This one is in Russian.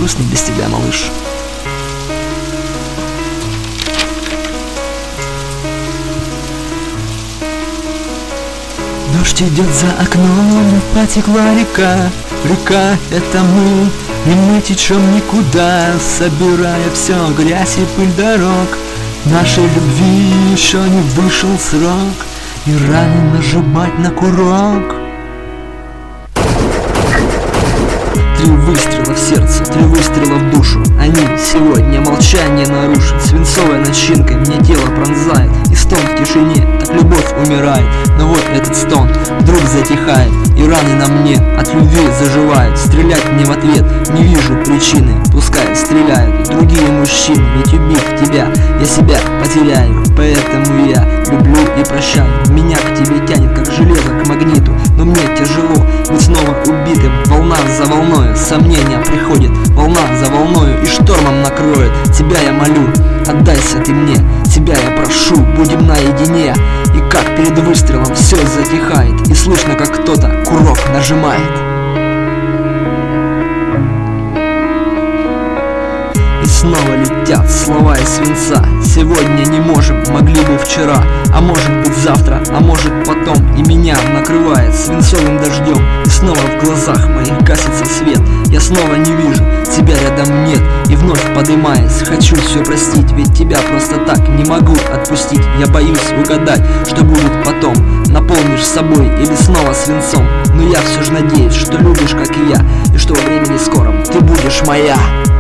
грустно без тебя, малыш. Дождь идет за окном, потекла река. Река — это мы, и мы течем никуда, собирая все, грязь и пыль дорог. Нашей любви еще не вышел срок, и рано нажимать на курок. 3 выстрела в сердце, 3 выстрела в душу. Они сегодня молчание нарушат. Свинцовой начинкой мне тело пронзает, и стон в тишине, так любовь умирает. Но вот этот стон вдруг затихает, и раны на мне от любви заживают. Стрелять мне в ответ не вижу причины, пускай стреляют другие мужчины. Ведь убив тебя, я себя потеряю, поэтому я люблю и прощаю. Меня к тебе тянет, как железо к магниту, но мне тяжело быть снова убитым. Волна за волною, сомнения приходят, волна за волною и штормом накроет. Тебя я молю, отдайся ты мне, тебя я прошу, будем наедине. И как перед выстрелом все затихает, и слышно, как кто-то курок нажимает. И снова летят слова из свинца. Сегодня не можем, могли бы вчера, а может быть завтра, а может потом. И меня накрывает свинцовым дождем, и снова в глазах моих гасится свет. Я снова не вижу, тебя рядом нет, и вновь подымаясь, хочу все простить. Ведь тебя просто так не могу отпустить. Я боюсь угадать, что будет потом. Наполнишь собой или снова свинцом. Но я все же надеюсь, что любишь, как и я, и что во времени скором ты будешь моя.